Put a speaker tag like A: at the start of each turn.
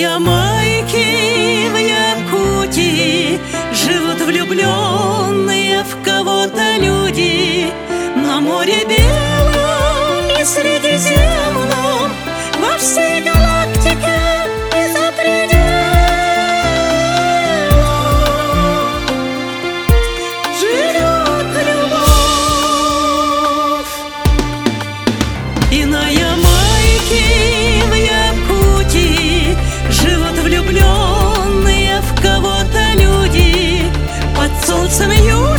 A: Ямайке, в Якутии живут влюбленные в кого-то люди. На море белом и Средиземном, во всей галактике и за пределом живет любовь. И на Ямайке, в Якутии живут влюбленные в кого-то люди. Под солнцем